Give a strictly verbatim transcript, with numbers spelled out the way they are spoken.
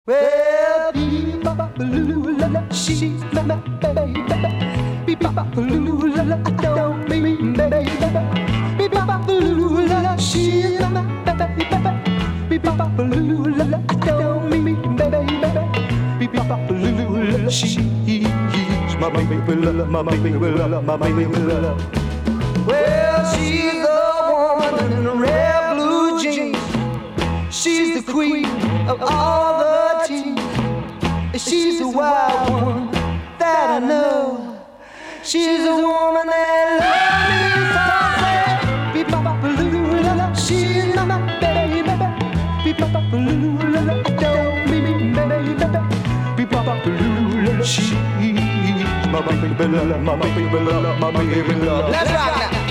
Well, beep-bop-a-loo-la-la, she's my baby. Beep-bop-a-loo-la-la, I don't mean baby. Beep-bop-a-loo-la-la, she's my baby. Beep-bop-a-loo-la-la, I don't mean baby. Beep-bop-a-loo-la-la, she's my baby, my baby, my baby. Well, she's the woman in the red blue jeans. She's the queen of all the teens. She's the wild one that I know. She's a woman that loves me so. Say, beep-bop-a-loo-la-la, she's my baby. Beep-bop-a-loo-la-la, I don't mean baby. Beep-bop-a-loo-la-la, she's my baby, my baby, my baby. Let's rock now.